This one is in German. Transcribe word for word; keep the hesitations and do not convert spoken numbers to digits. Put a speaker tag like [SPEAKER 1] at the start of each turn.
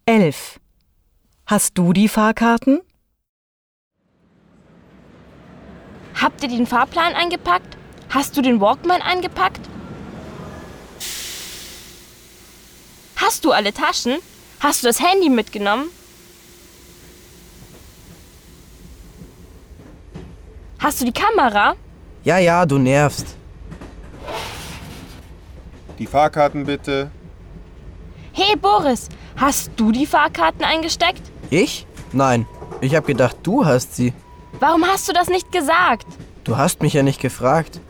[SPEAKER 1] elf. Hast du die Fahrkarten?
[SPEAKER 2] Habt ihr den Fahrplan eingepackt? Hast du den Walkman eingepackt? Hast du alle Taschen? Hast du das Handy mitgenommen? Hast du die Kamera?
[SPEAKER 3] Ja, ja, du nervst.
[SPEAKER 4] Die Fahrkarten bitte.
[SPEAKER 2] Hey Boris, hast du die Fahrkarten eingesteckt?
[SPEAKER 3] Ich? Nein, ich hab gedacht, du hast sie.
[SPEAKER 2] Warum hast du das nicht gesagt?
[SPEAKER 3] Du hast mich ja nicht gefragt.